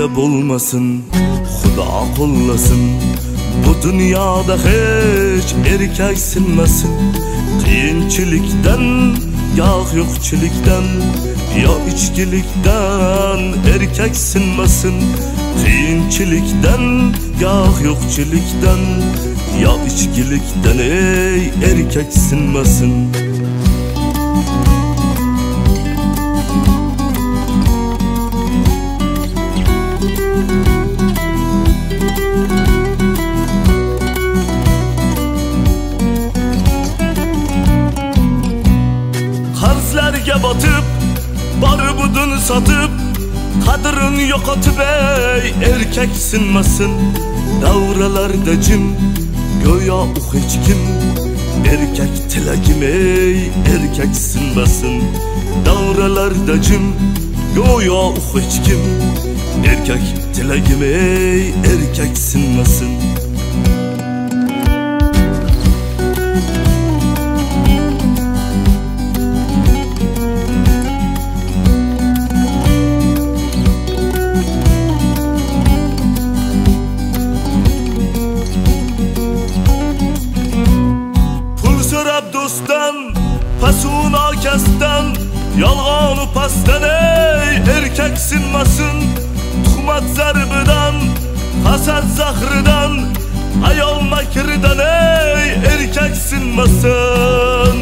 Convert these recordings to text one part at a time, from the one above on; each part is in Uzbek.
de bulmasın, Xudo qo'llasin. Bu dunyoda hech erkak sinmasin. Qiyinchilikdan, yo'q yo'qchilikdan, yo ichkilikdan erkak sinmasin. Qiyinchilikdan, yo'q yo'qchilikdan, yo ichkilikdan ey erkak sinmasin. Qarzlarga botib, bor budun sotib, qadrini yo'qotib ey erkak sinmasin. Davralarda jim, go'yo u hech kim, erkak tilagim ey erkak sinmasin. Davralarda jim, go'yo u hech kim, erkak tilagim ey erkak sinmasin. Dostdan, pasun akasdan, yalğanı pastan ey erkek sinmasın. Tuhmat zarbidan, hasad zahrıdan, ayol makridan ey erkek sinmasın.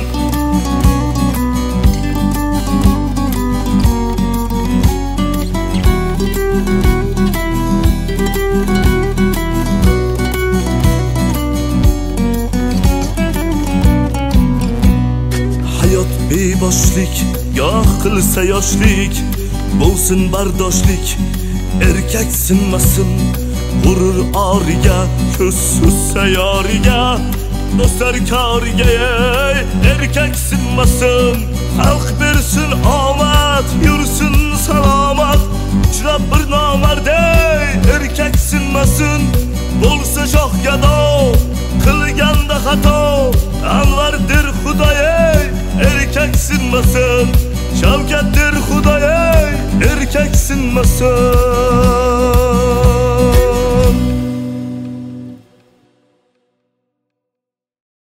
Beboshlik, yo'q qilsa yoshlik, bo'lsin bardoshlik, erkak sinmasin. G'urur origa, ko'z suzsa yoriga, do'stlar koriga ey erkak sinmasin. Xalq bersin omad, yursin salomat, uchrab bir nomard ey erkak sinmasin. Bo'lsa shoh gado, qilganda xato, Anvardir Xudoy erkak sinmasin. Shavkatdir Xudoy erkak sinmasin.